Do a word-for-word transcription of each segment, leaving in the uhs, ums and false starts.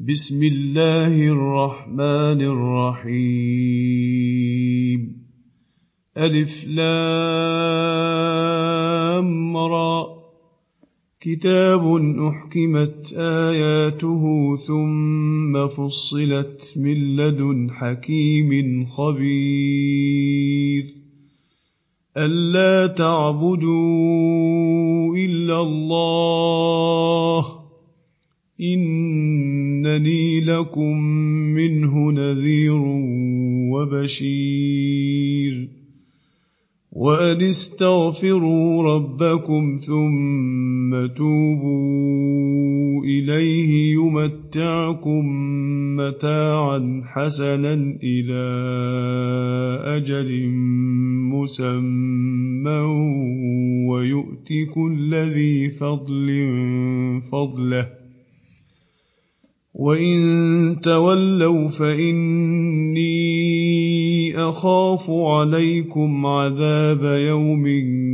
بسم الله الرحمن الرحيم ألف لام را كتاب أحكمت آياته ثم فصلت من لدن حكيم خبير ألا تعبدوا إلا الله إنني لكم منه نذير وبشير وأن استغفروا ربكم ثم توبوا إليه يمتعكم متاعا حسنا إلى أجل مسمى ويؤت كل ذي فضل فضله وإن تولوا فإني أخاف عليكم عذاب يوم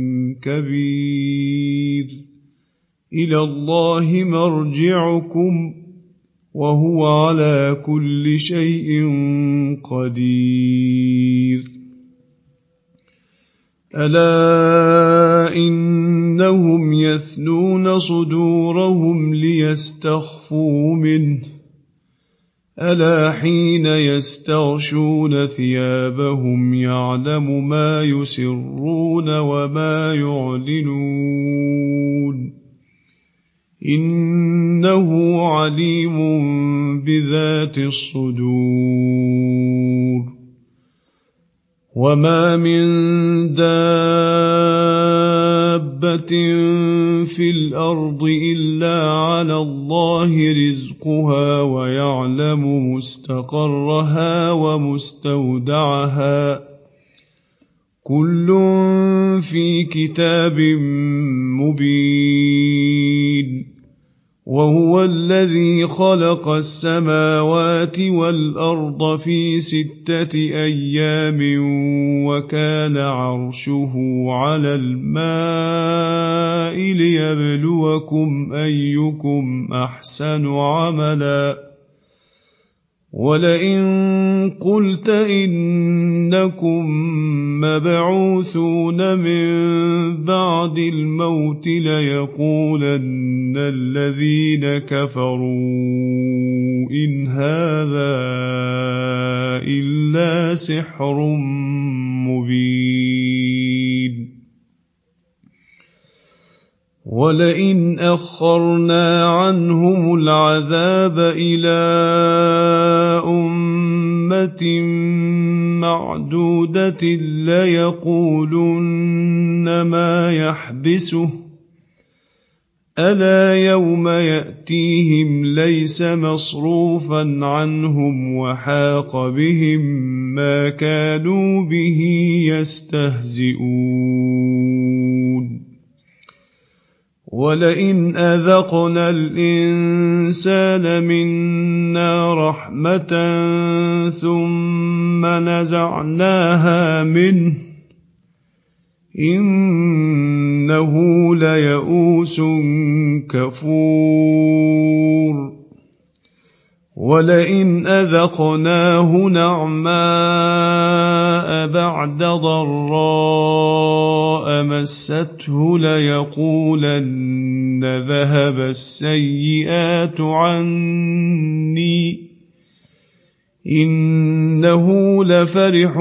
كبير إلى الله مرجعكم وهو على كل شيء قدير ألا إنهم يثنون صدورهم ليستخفوا منه ألا حين يستغشون ثيابهم يعلم ما يسرون وما يعلنون إنه عليم بذات الصدور وما من دابة في الأرض إلا على الله رزقها ويعلم مستقرها ومستودعها كل في كتاب مبين وهو الذي خلق السماوات والأرض في ستة أيام وكان عرشه على الماء ليبلوكم أيكم أحسن عملا ولئن قلت إنكم مبعوثون من بعد الموت ليقولن الذين كفروا إن هذا إلا سحر مبين ولئن أخرنا عنهم العذاب إلى أمة معدودة ليقولن ما يحبسه ألا يوم يأتيهم ليس مصروفا عنهم وحاق بهم ما كانوا به يستهزئون ولئن أذقنا الإنسان منا رحمة ثم نزعناها منه إنه ليئوس كفور ولئن أذقناه نعماء بعد ضراء مسته ليقولن ذهب السيئات عني إنه لفرح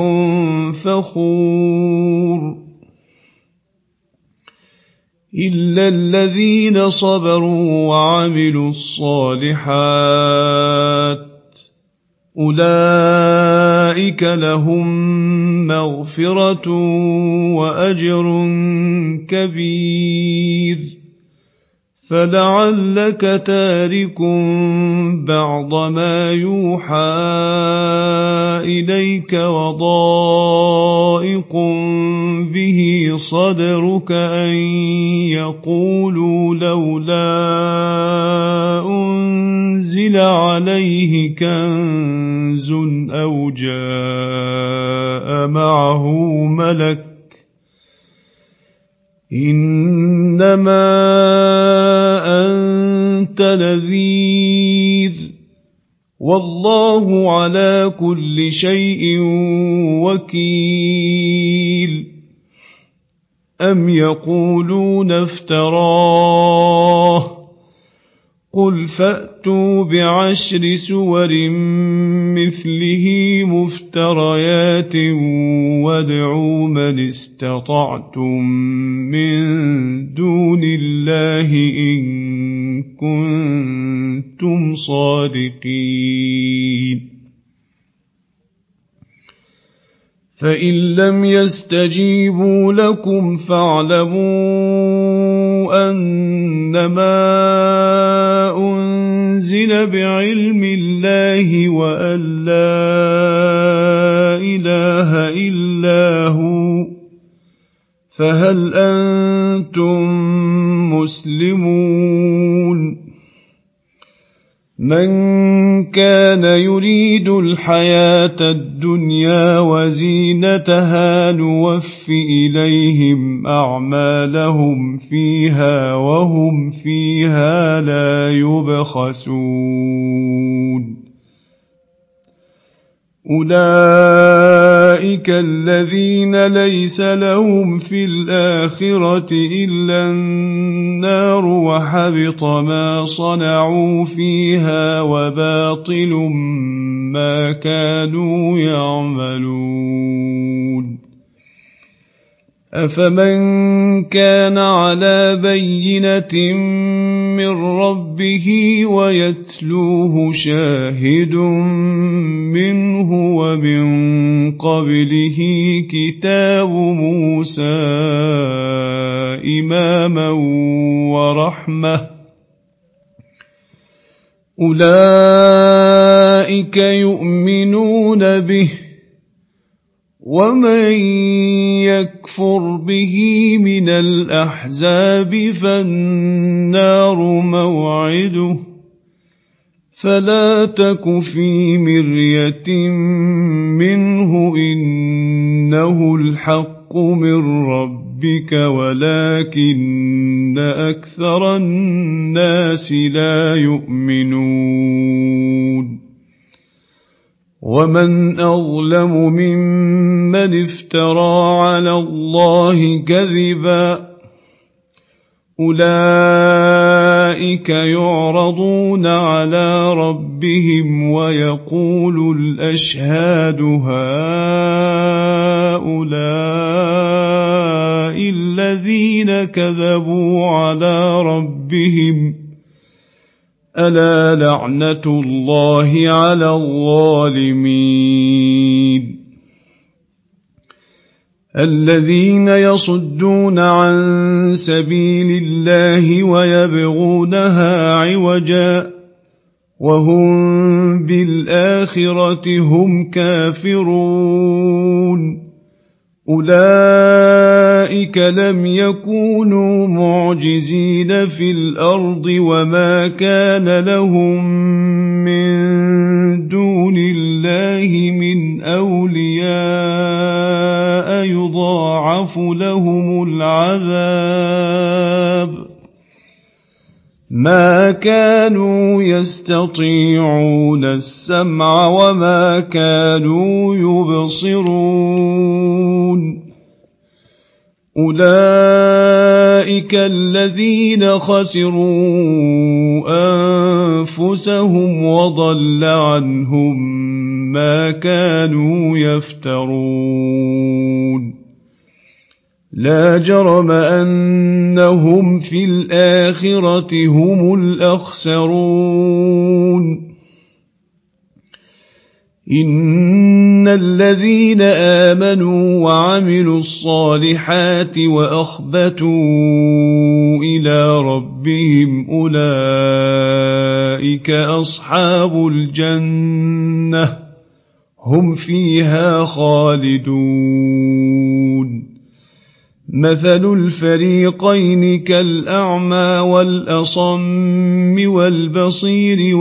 فخور إلا الذين صبروا وعملوا الصالحات أولئك لهم مغفرة وأجر كبير فلعلك تارك بعض ما يوحى إليك وضائق به صدرك أن يقولوا لولا أنزل عليه كنز أو جاء معه ملك إنما أنت نذير والله على كل شيء وكيل أم يقولون افتراه قل فأتوا بعشر سور مثله مفتريات وادعوا من استطعتم من دون الله إن كنتم صادقين فإن لم يستجيبوا لكم فاعلموا أنما أنزل بعلم الله وأن لا إله إلا هو فهل أنتم مسلمون من كان يريد الحياة الدنيا وزينتها نوف إليهم أعمالهم فيها وهم فيها لا يبخسون أولئك الذين ليس لهم في الآخرة إلا النار وحبط ما صنعوا فيها وباطل ما كانوا يعملون أفمن كان على بينة من ربه ويتلوه شاهد منه ومن قبله كتاب موسى إماما ورحمة أولئك يؤمنون به ومن يكفر به من الأحزاب فالنار موعده فلا تك في مرية منه إنه الحق من ربك ولكن أكثر الناس لا يؤمنون ومن أظلم ممن افترى على الله كذبا أولئك يعرضون على ربهم ويقول الأشهاد هؤلاء الذين كذبوا على ربهم ألا لعنة الله على الظالمين الذين يصدون عن سبيل الله ويبغونها عوجا وهم بالآخرة هم كافرون أولئك لم يكونوا معجزين في الأرض وما كان لهم من دون الله من أولياء يضاعف لهم العذاب ما كانوا يستطيعون السمع وما كانوا يبصرون أولئك الذين خسروا أنفسهم وضل عنهم ما كانوا يفترون لا جرم أنهم في الآخرة هم الأخسرون إن الذين آمنوا وعملوا الصالحات وأخبتوا إلى ربهم أولئك أصحاب الجنة هم فيها خالدون مثل الفريقين كالأعمى والأصم والبصير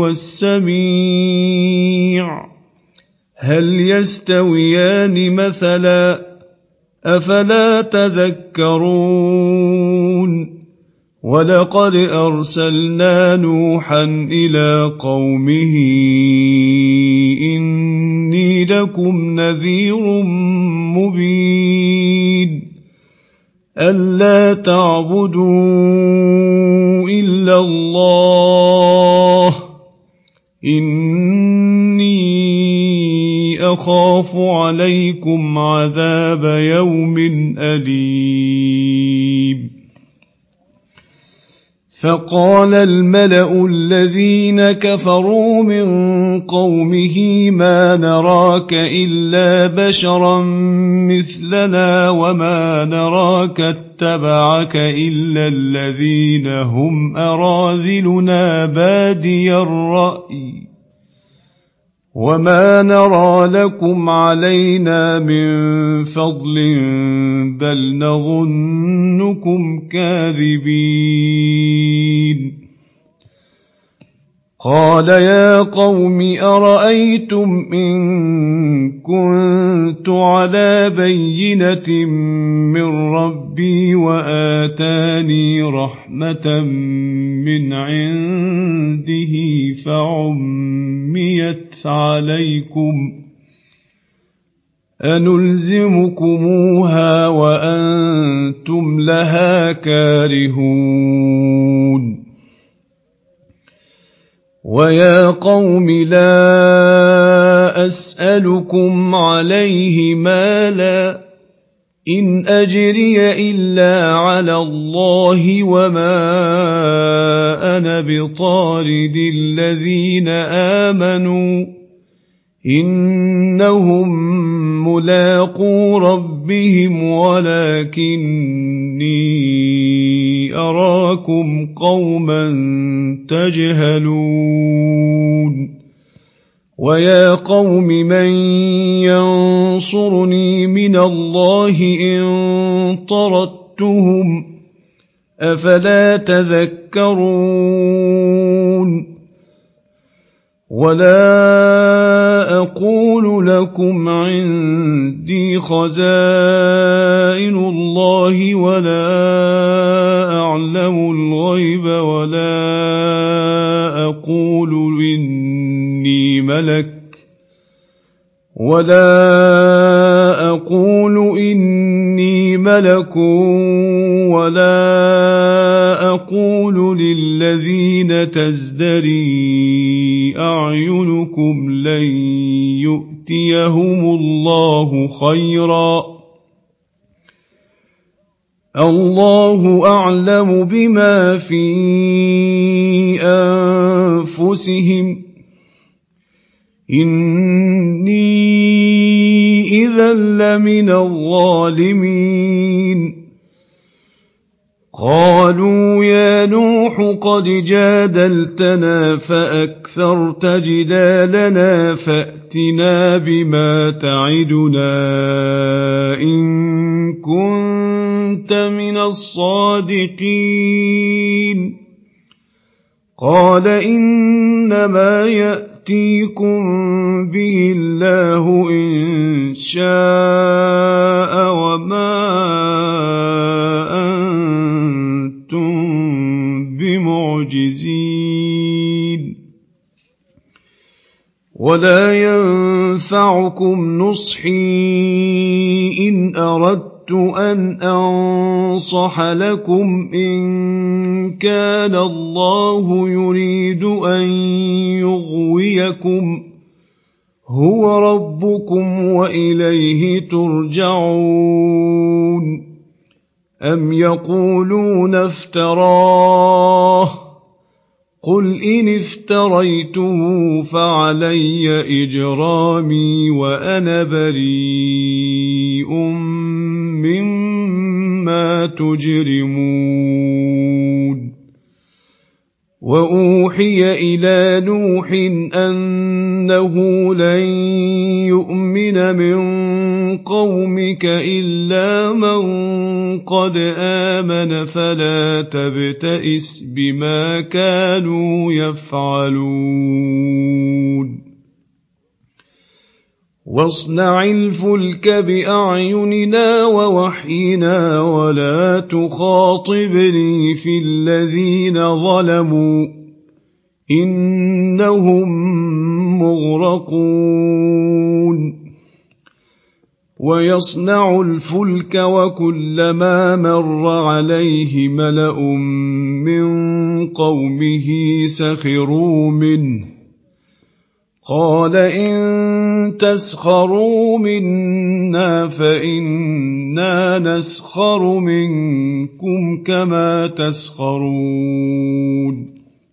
والسميع هل يستويان مثلا أفلا تذكرون ولقد أرسلنا نوحا إلى قومه لكم نذير مبين ألا تعبدوا إلا الله إني أخاف عليكم عذاب يوم أليم فقال الملأ الذين كفروا من قومه ما نراك إلا بشرا مثلنا وما نراك اتبعك إلا الذين هم أراذلنا بادي الرأي وما نرى لكم علينا من فضل بل نظنكم كاذبين قال يا قوم أرأيتم إن كنت على بينة من ربي وآتاني رحمة من عنده فعميت عليكم أنلزمكموها وأنتم لها كارهون ويا قوم لا أسألكم عليه مالا إن أجري إلا على الله وما أنا بطارد الذين آمنوا إنهم ملاقو ربهم ولكني أراكم قوما تجهلون ويا قوم من ينصرني من الله إن طردتهم أفلا تذكرون ولا أقول لكم عندي خزائن الله ولا أعلم الغيب ولا أقول إني ملك ولا أقول إني ملك ولا أقول للذين تزدري أعينكم لن يؤتيهم الله خيرا الله أعلم بما في أنفسهم إني إذا لمن الظالمين قالوا يا نوح قد جادلتنا فأكثرت جدالنا فأتنا بما تعدنا إن كنت من الصادقين قال إنما يأتيكم به الله إن شاء وما أنتم بمعجزين ولا ينفعكم نصحي إن أردت أن أنصح لكم إن كان الله يريد أن يغويكم هو ربكم وإليه ترجعون أم يقولون افتراه قل إن افتريته فعلي إجرامي وأنا بريء مما تجرمون وأوحي إلى نوح أنه لن يؤمن من قومك إلا من قد آمن فلا تبتئس بما كانوا يفعلون واصنع الفلك بأعيننا ووحينا ولا تخاطبني في الذين ظلموا إنهم مغرقون يعلمون ويصنع الفلك وكلما مر عليه ملأ من قومه سخروا منه قال إن تسخروا منا فإنا نسخر منكم كما تسخرون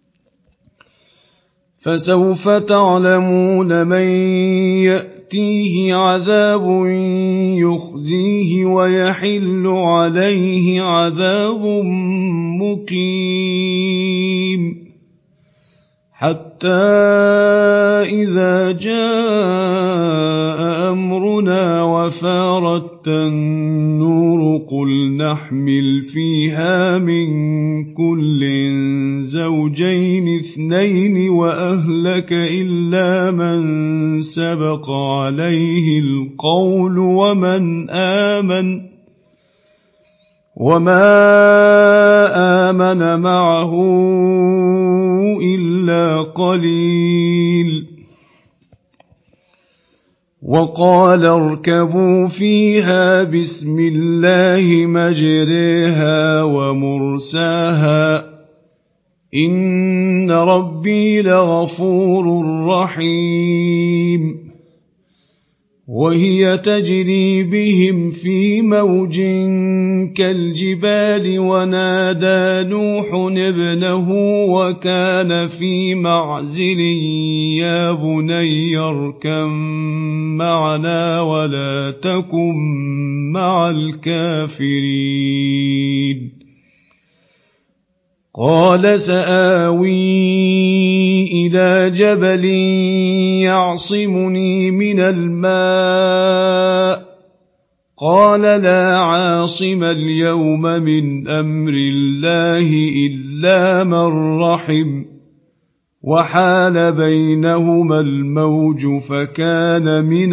فسوف تعلمون من يأتيه عذاب يخزيه ويحل عليه عذاب مقيم حتى إذا جاء أمرنا وفارت النور قل نحمل فيها من كل زوجين اثنين وأهلك إلا من سبق عليه القول ومن آمن وما آمن معه إلا قليل وقال اركبوا فيها بسم الله مجريها ومرساها إن ربي لغفور رحيم وهي تجري بهم في موج كالجبال ونادى نوح ابنه وكان في معزل يا بني اركب معنا ولا تكن مع الكافرين قال سآوي إلى جبل يعصمني من الماء قال لا عاصم اليوم من أمر الله إلا من رحم وحال بينهما الموج فكان من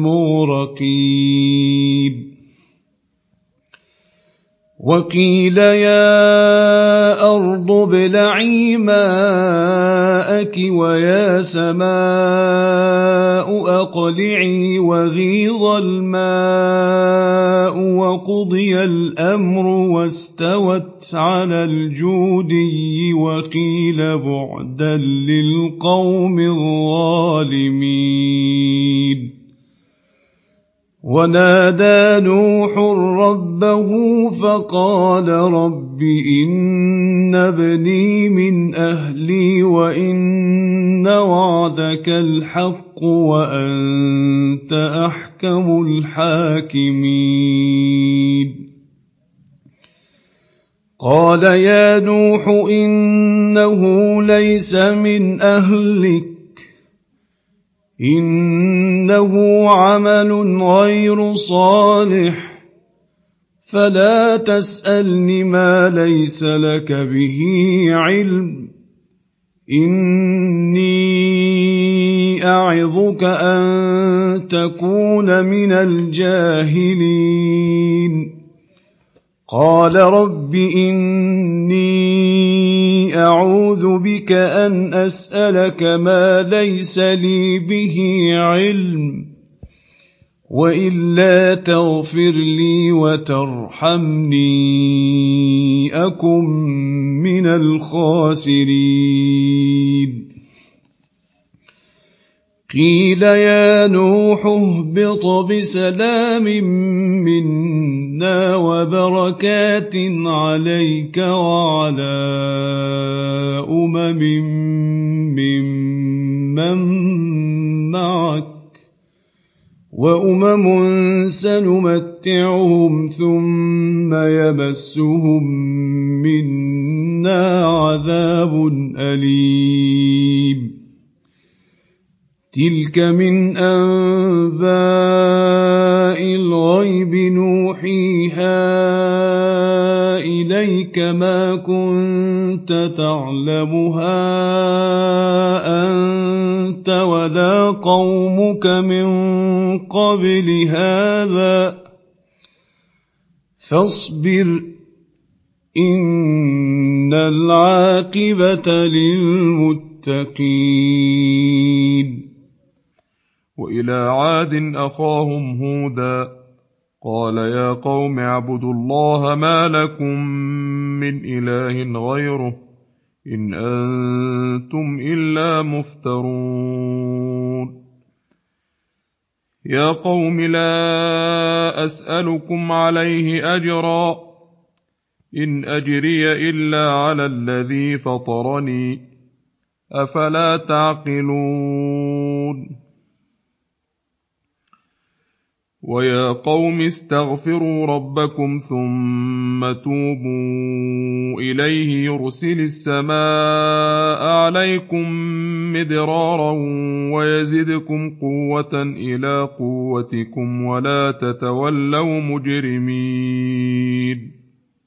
المغرقين وقيل يا أرض ابلعي ماءك ويا سماء أقلعي وغيض الماء وقضي الأمر واستوت على الجودي وقيل بعدا للقوم الظالمين ونادى نوح ربه فقال رب إن ابني من أهلي وإن وعدك الحق وأنت أحكم الحاكمين قال يا نوح إنه ليس من أهلك إنه عمل غير صالح فلا تسألني ما ليس لك به علم إني أعظك أن تكون من الجاهلين قال رب إني أعوذ بك أن أسألك ما ليس لي به علم وإلا تغفر لي وترحمني أكن من الخاسرين قيل يا نوح اهبط بسلام منا وبركات عليك وعلى أمم ممن معك وأمم سنمتعهم ثم يمسهم منا عذاب أليم تلك من أنباء الغيب نوحيها إليك ما كنت تعلمها أنت ولا قومك من قبل هذا فاصبر إن العاقبة للمتقين وإلى عاد أخاهم هودا قال يا قوم اعبدوا الله ما لكم من إله غيره إن أنتم إلا مفترون يا قوم لا أسألكم عليه أجرا إن أجري إلا على الذي فطرني أفلا تعقلون ويا قوم استغفروا ربكم ثم توبوا إليه يرسل السماء عليكم مدرارا ويزدكم قوة إلى قوتكم ولا تتولوا مجرمين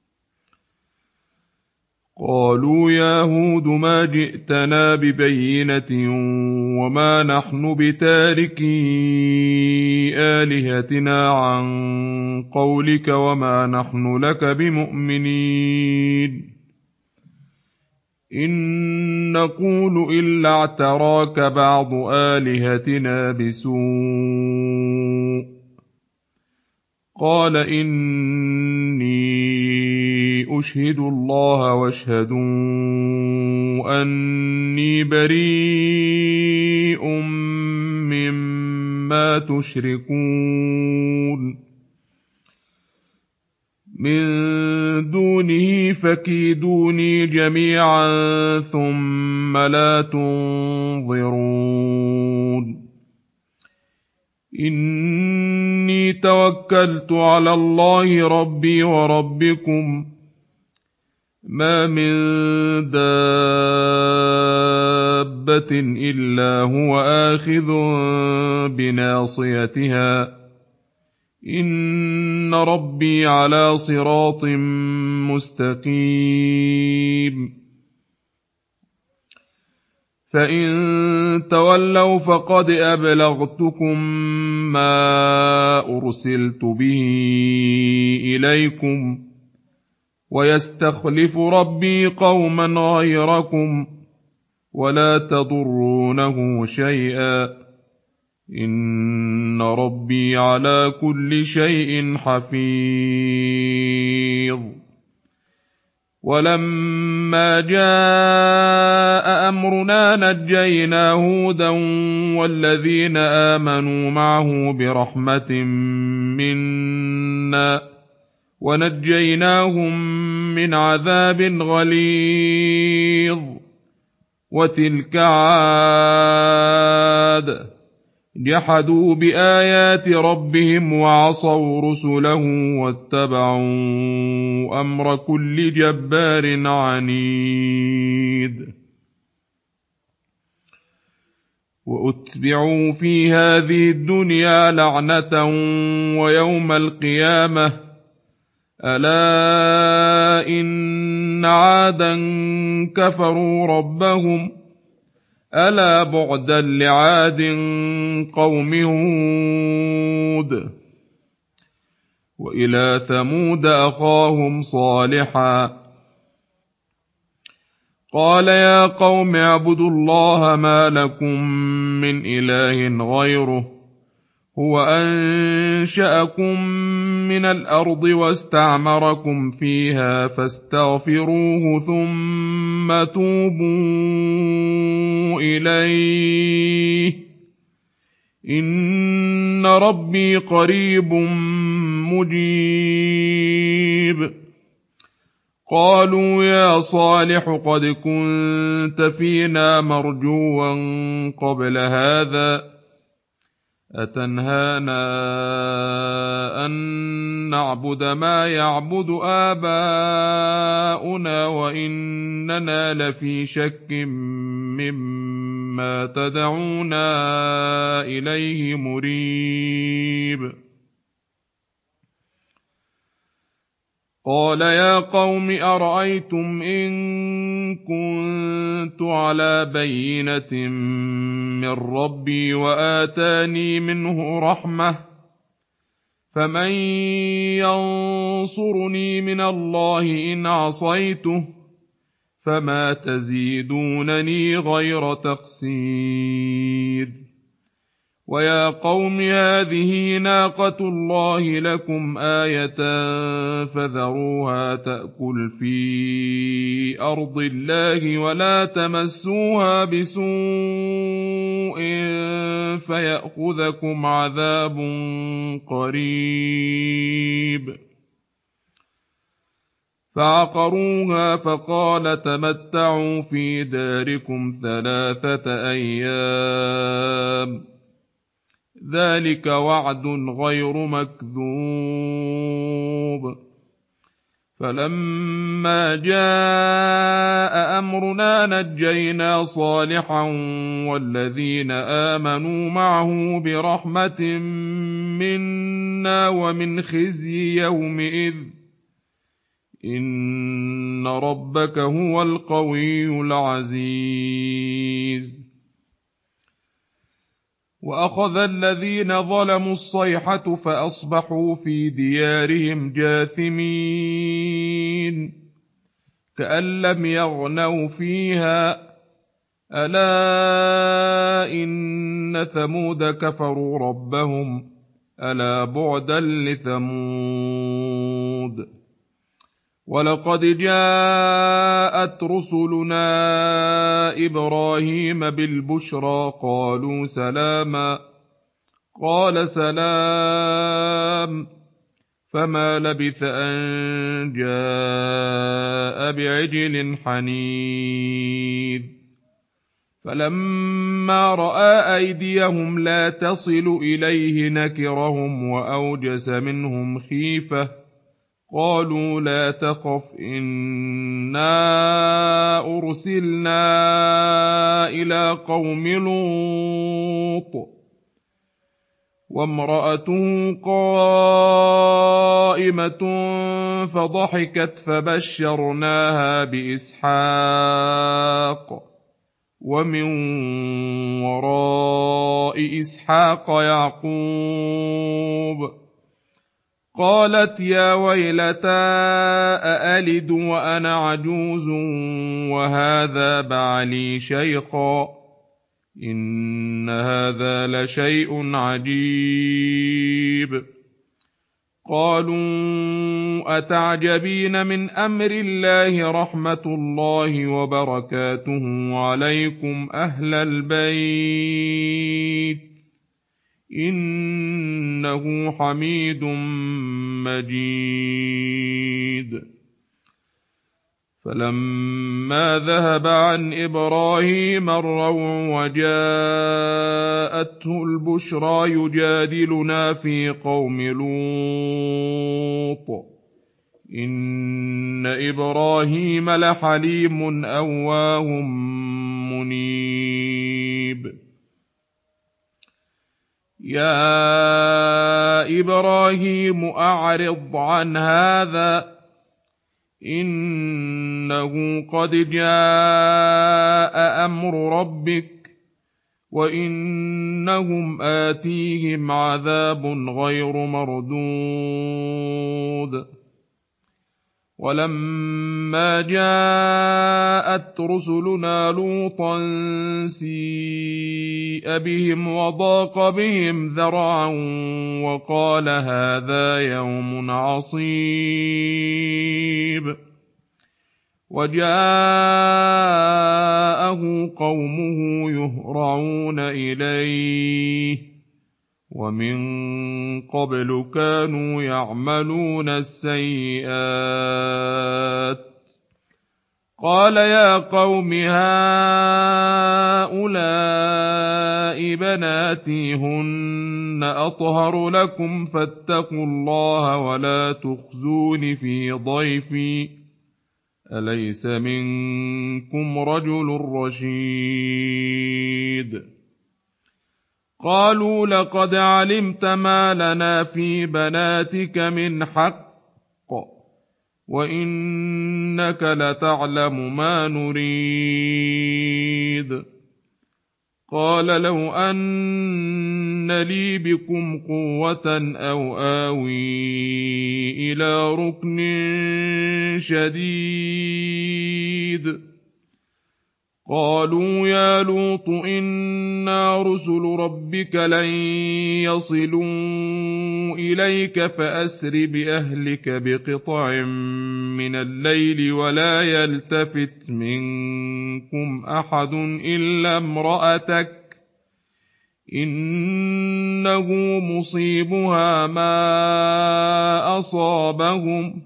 قالوا يا هود ما جئتنا ببينة وما نحن بتاركي آلهتنا عن قولك وما نحن لك بمؤمنين إن نقول إلا اعتراك بعض آلهتنا بسوء قال إني أشهد الله واشهدوا أني بريء مما تشركون من دونه فكيدوني جميعا ثم لا تنظرون إني توكلت على الله ربي وربكم ما من دابة إلا هو آخذ بناصيتها إن ربي على صراط مستقيم فإن تولوا فقد أبلغتكم ما أرسلت به إليكم ويستخلف ربي قوما غيركم ولا تضرونه شيئا إن ربي على كل شيء حفيظ ولما جاء أمرنا نجينا هودا والذين آمنوا معه برحمة منا ونجيناهم من عذاب غليظ وتلك عاد جحدوا بآيات ربهم وعصوا رسله واتبعوا أمر كل جبار عنيد وأتبعوا في هذه الدنيا لعنة ويوم القيامة ألا إن عادا كفروا ربهم ألا بعدا لعاد قوم هود وإلى ثمود أخاهم صالحا قال يا قوم اعبدوا الله ما لكم من إله غيره هو أنشأكم من الأرض واستعمركم فيها فاستغفروه ثم توبوا إليه إن ربي قريب مجيب قالوا يا صالح قد كنت فينا مرجوا قبل هذا أتنهانا أن نعبد ما يعبد آباؤنا وإننا لفي شك مما تدعونا إليه مريب قال يا قوم أرأيتم إن كنت على بينة من ربي وآتاني منه رحمة فمن ينصرني من الله إن عصيته فما تزيدونني غير تقصير ويا قوم هذه ناقة الله لكم آية فذروها تأكل في أرض الله ولا تمسوها بسوء فيأخذكم عذاب قريب. فعقروها فقال تمتعوا في داركم ثلاثة أيام ذلك وعد غير مكذوب. فلما جاء أمرنا نجينا صالحا والذين آمنوا معه برحمة منا ومن خزي يومئذ إن ربك هو القوي العزيز. وأخذ الذين ظلموا الصيحة فأصبحوا في ديارهم جاثمين كأن لم يغنوا فيها ألا إن ثمود كفروا ربهم ألا بعدا لثمود. ولقد جاءت رسلنا إبراهيم بالبشرى قالوا سلاما قال سلام فما لبث أن جاء بعجل حنيذ. فلما رأى أيديهم لا تصل إليه نكرهم وأوجس منهم خيفة قالوا لا تخف إنا أرسلنا إلى قوم لوط وامرأته قائمة فضحكت فبشرناها بإسحاق ومن وراء إسحاق يعقوب. قالت يا ويلتى أألد وأنا عجوز وهذا بعلي شيخا إن هذا لشيء عجيب. قالوا أتعجبين من أمر الله رحمة الله وبركاته عليكم أهل البيت إنه حميد مجيد. فلما ذهب عن إبراهيم الروع وجاءته البشرى يجادلنا في قوم لوط إن إبراهيم لحليم أواه منيب. يا إبراهيم أعرض عن هذا إنه قد جاء أمر ربك وإنهم آتيهم عذاب غير مردود. ولما جاءت رسلنا لوطا سيء بهم وضاق بهم ذرعا وقال هذا يوم عصيب. وجاءه قومه يهرعون إليه ومن قبل كانوا يعملون السيئات. قال يا قوم هؤلاء بناتي هن أطهر لكم فاتقوا الله ولا تخزون في ضيفي أليس منكم رجل رشيد. قالوا لقد علمت ما لنا في بناتك من حق وإنك لتعلم ما نريد. قال لو أن لي بكم قوة أو آوي إلى ركن شديد. قالوا يا لوط إنا رسل ربك لن يصلوا إليك فأسر بأهلك بقطع من الليل ولا يلتفت منكم أحد إلا امرأتك إنه مصيبها ما أصابهم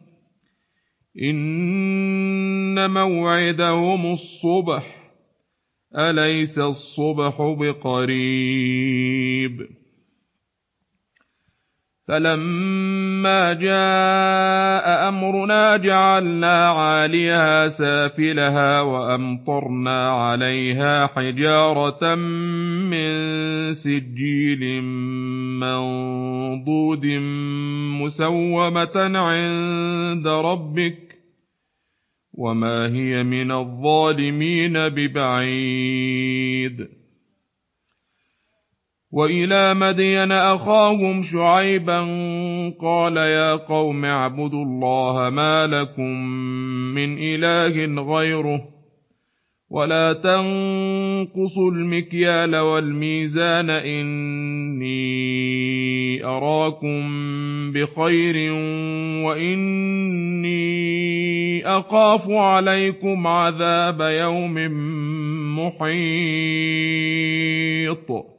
إن موعدهم الصبح أليس الصبح بقريب فلما جاء أمرنا جعلنا عاليها سافلها وأمطرنا عليها حجارة من سجيل منضود مسومة عند ربك وما هي من الظالمين ببعيد وإلى مدين أخاهم شعيبا قال يا قوم اعبدوا الله ما لكم من إله غيره ولا تنقصوا المكيال والميزان إني أراكم بخير وإني أخاف عليكم عذاب يوم محيط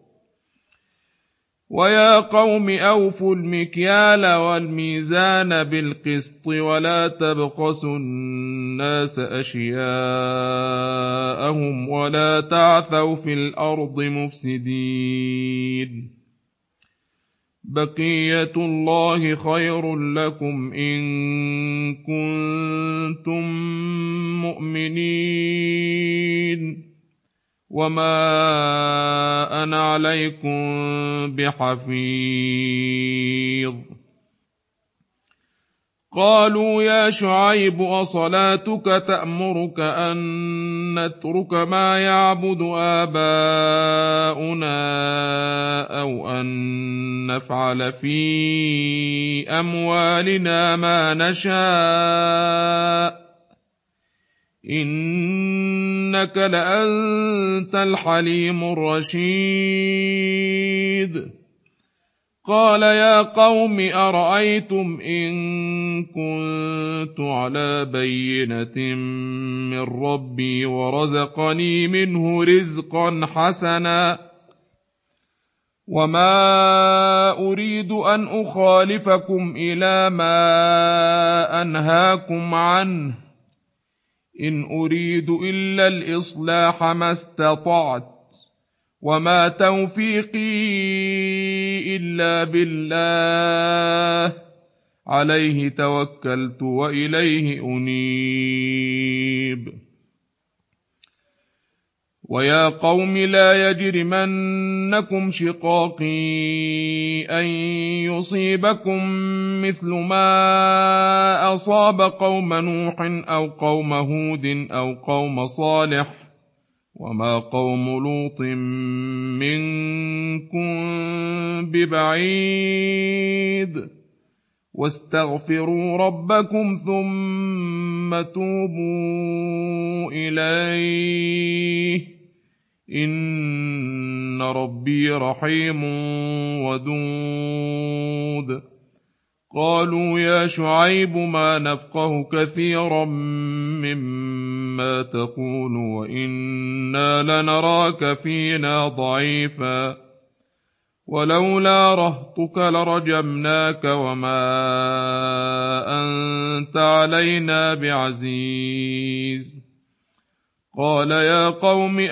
ويا قوم أوفوا المكيال والميزان بالقسط ولا تبخسوا الناس أشياءهم ولا تعثوا في الأرض مفسدين بقية الله خير لكم إن كنتم مؤمنين وما أنا عليكم بحفيظ قالوا يا شعيب أصلاتك تأمرك أن نترك ما يعبد آباؤنا أو أن نفعل في أموالنا ما نشاء إنك لأنت الحليم الرشيد قال يا قوم أرأيتم إن كنت على بينة من ربي ورزقني منه رزقا حسنا وما أريد أن أخالفكم إلى ما أنهاكم عنه إن أريد إلا الإصلاح ما استطعت وما توفيقي إلا بالله عليه توكلت وإليه أنيب ويا قوم لا يجرمنكم شقاقي أن يصيبكم مثل ما أصاب قوم نوح أو قوم هود أو قوم صالح وما قوم لوط منكم ببعيد واستغفروا ربكم ثم توبوا إليه إن ربي رحيم ودود قالوا يا شعيب ما نفقه كثيرا مما تقول وإنا لنراك فينا ضعيفا ولولا رهطك لرجمناك وما أنت علينا بعزيز قال يا قوم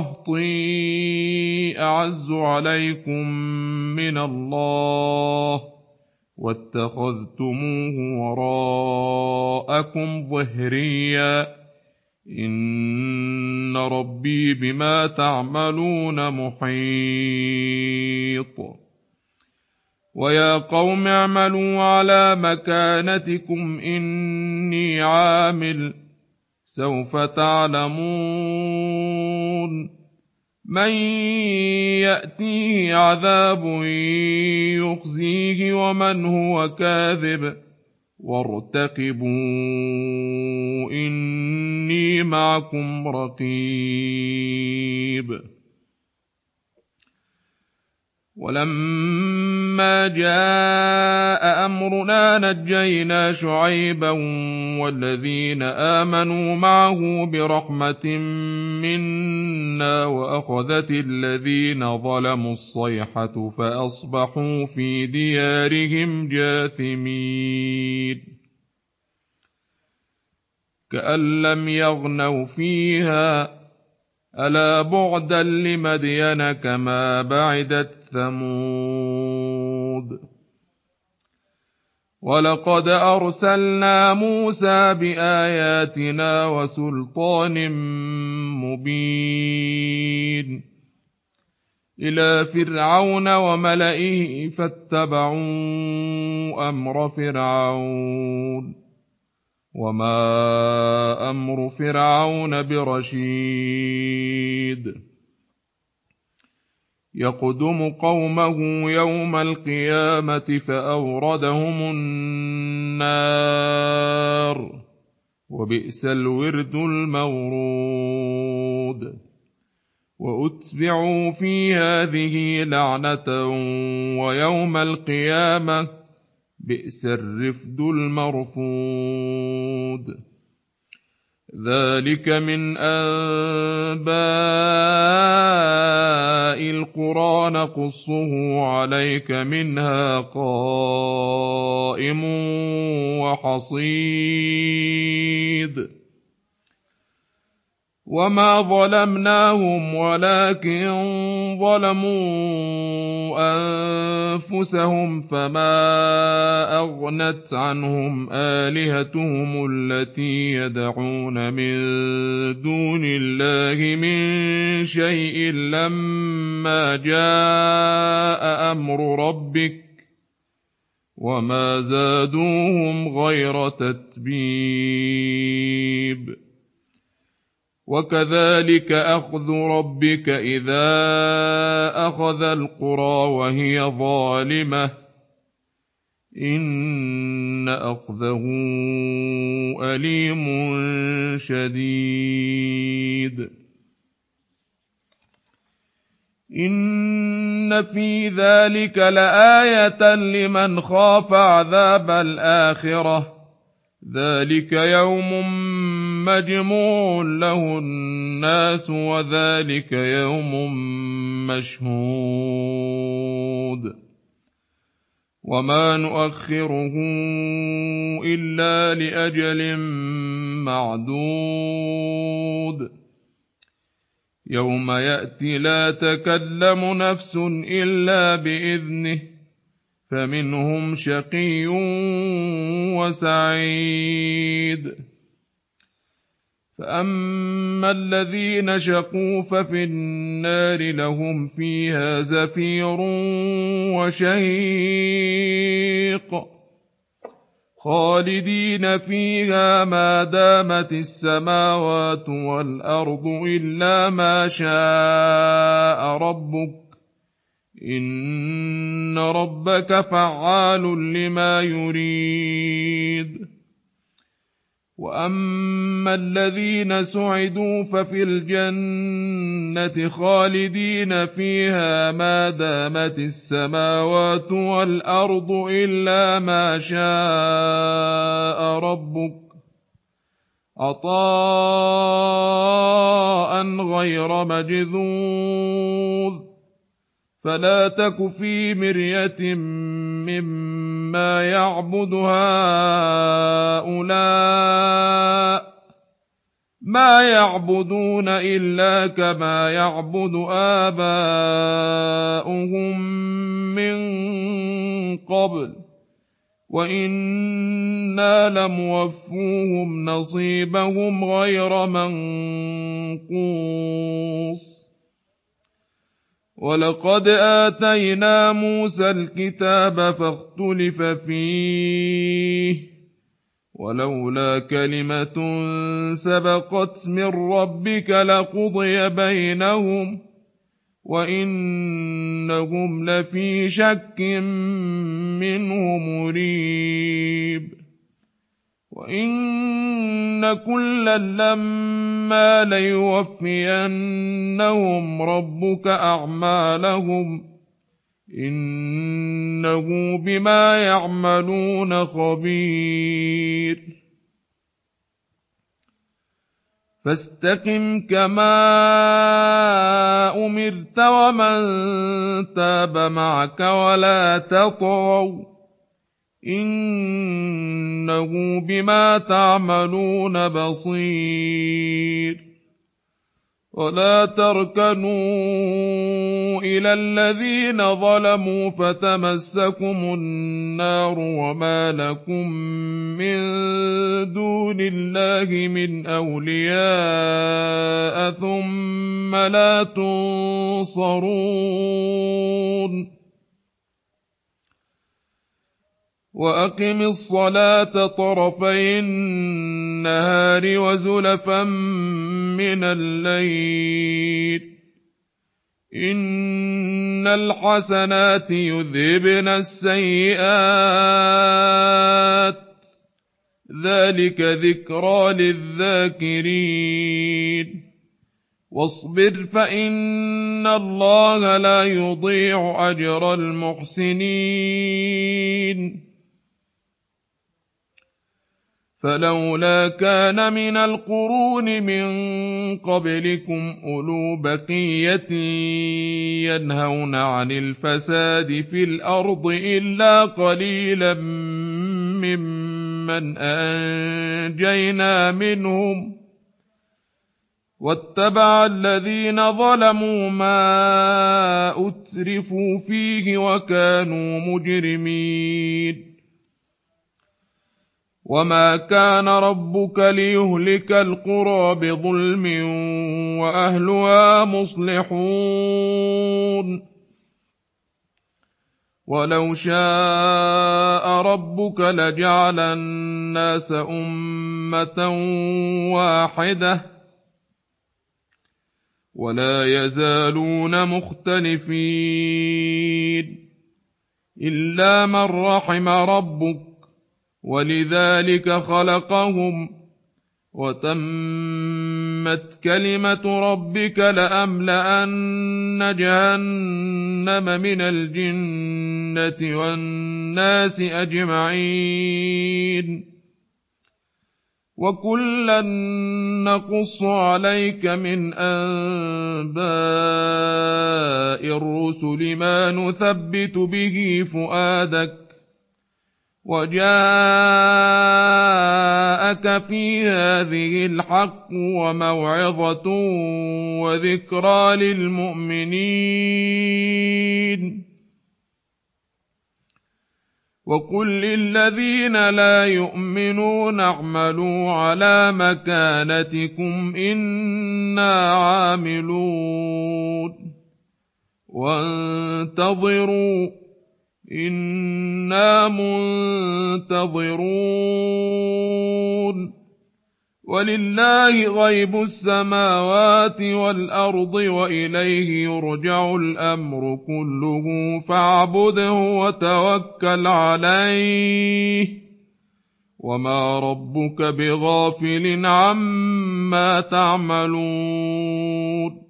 أرهطي أعز عليكم من الله واتخذتموه وراءكم ظهريا إن ربي بما تعملون محيط ويا قوم اعملوا على مكانتكم إني عامل سوف تعلمون من يأتيه عذاب يخزيه ومن هو كاذب وارتقبوا إني معكم رقيب. ولما جاء أمرنا نجينا شعيبا والذين آمنوا معه برحمة منا وأخذت الذين ظلموا الصيحة فأصبحوا في ديارهم جاثمين كأن لم يغنوا فيها ألا بعدا لمدين كما بعدت ثمود. ولقد أرسلنا موسى بآياتنا وسلطان مبين إلى فرعون وملئه فاتبعوا أمر فرعون وما أمر فرعون برشيد يقدم قومه يوم القيامة فأوردهم النار وبئس الورد المورود. وأتبعوا في هذه لعنة ويوم القيامة بئس الرفد المرفود. ذلك من أنباء القرى نقصه عليك منها قائم وحصيد. وما ظلمناهم ولكن ظلموا أنفسهم فما أغنت عنهم آلهتهم التي يدعون من دون الله من شيء لما جاء أمر ربك وما زادوهم غير تتبيب. وكذلك أخذ ربك إذا أخذ القرى وهي ظالمة إن أخذه أليم شديد. إن في ذلك لآية لمن خاف عذاب الآخرة ذلك يوم مجموع له الناس وذلك يوم مشهود وما نؤخره إلا لأجل معدود. يوم يأتي لا تكلم نفس إلا بإذنه فمنهم شقي وسعيد. فأما الذين شقوا ففي النار لهم فيها زفير وشهيق خالدين فيها ما دامت السماوات والأرض إلا ما شاء ربك إن ربك فعال لما يريد. وأما الذين سعدوا ففي الجنة خالدين فيها ما دامت السماوات والأرض إلا ما شاء ربك عطاء غير مجذوذ. فلا تك في مرية مما يعبد هؤلاء ما يعبدون إلا كما يعبد آباؤهم من قبل وإنا لموفوهم نصيبهم غير منقوص. ولقد آتينا موسى الكتاب فاختلف فيه ولولا كلمة سبقت من ربك لقضي بينهم وإنهم لفي شك منه مريب. وإن كلا لما ليوفينهم ربك أعمالهم إنه بما يعملون خبير فاستقم كما أمرت ومن تاب معك ولا تطغوا إنه بما تعملون بصير ولا تركنوا إلى الذين ظلموا فتمسكم النار وما لكم من دون الله من أولياء ثم لا تنصرون وأقم الصلاة طرفي النهار وزلفا من الليل إن الحسنات يذهبن السيئات ذلك ذكرى للذاكرين واصبر فإن الله لا يضيع أجر المحسنين فلولا كان من القرون من قبلكم أولو بقية ينهون عن الفساد في الأرض إلا قليلا ممن أنجينا منهم واتبع الذين ظلموا ما أترفوا فيه وكانوا مجرمين وما كان ربك ليهلك القرى بظلم وأهلها مصلحون ولو شاء ربك لجعل الناس أمة واحدة ولا يزالون مختلفين إلا من رحم ربك ولذلك خلقهم وتمت كلمة ربك لأملأن جهنم من الجنة والناس أجمعين وكلا نقص عليك من أنباء الرسل ما نثبت به فؤادك وجاءك في هذه الحق وموعظة وذكرى للمؤمنين وقل للذين لا يؤمنون اعملوا على مكانتكم إنا عاملون وانتظروا إنا منتظرون ولله غيب السماوات والأرض وإليه يرجع الأمر كله فاعبده وتوكل عليه وما ربك بغافل عما تعملون